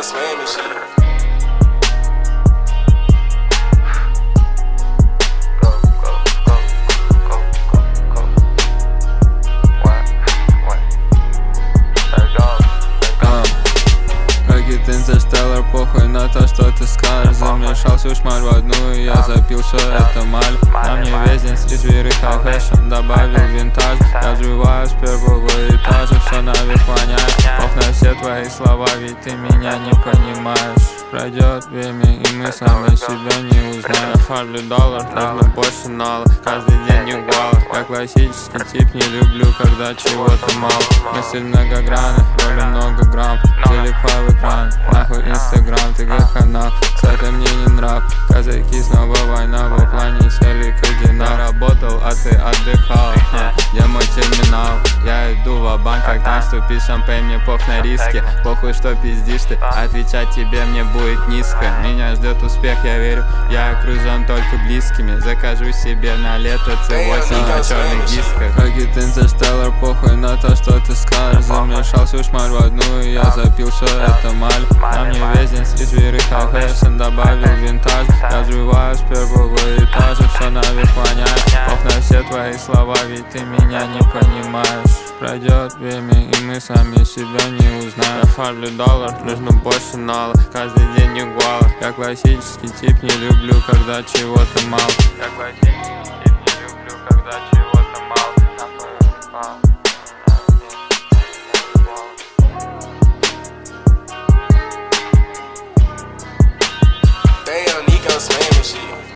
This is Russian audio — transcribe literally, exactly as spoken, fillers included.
start slamming shit. Ты интерстеллар, похуй на то, что ты скажешь. Замешал всю шмаль в одну, и я запил все это маль. На мне весь день стритвир и хай-фэшн, добавил винтаж. Я взрываю с первого этажа, все наверх воняет. Пох на все твои слова, ведь ты меня не понимаешь. Пройдет время, и мы сами себя не узнаем. Фарблю доллар, нужно больше нала, каждый день не гуала. Я классический тип, не люблю, когда чего-то мало. Мысль многогранных, роли много грамм, телепа в экран. Нахуй инстаграм, ТГ-канал, кстати, мне не нрав. Казаки, снова война, в плане сели кардинал. Работал, а ты отдыхал, ха, я мой терминал. Я иду в банк, как наступит шампейн, мне пох на риски. Похуй, что пиздишь ты, отвечать тебе мне будет низко. Меня ждет успех, я верю, я окружен только близкими. Закажу себе на лето цэ восемь на черных дисках. Рокет интерстеллар, похуй на то, что ты скажешь. Замешал всю шмаль в одну, и я запил все это маль. На мне весь день стритвир и хай-фэшн, добавил винтаж. Я взрываю с первого этажа, все наверх воняет. Пох на все твои слова, ведь ты меня не понимаешь. Пройдет время, и мы сами себя не узнаем. Я фарблю доллар, нужно больше нала, каждый день не гуала. Я классический тип, не люблю, когда чего-то мало. Я классический тип, не люблю, когда чего-то мало.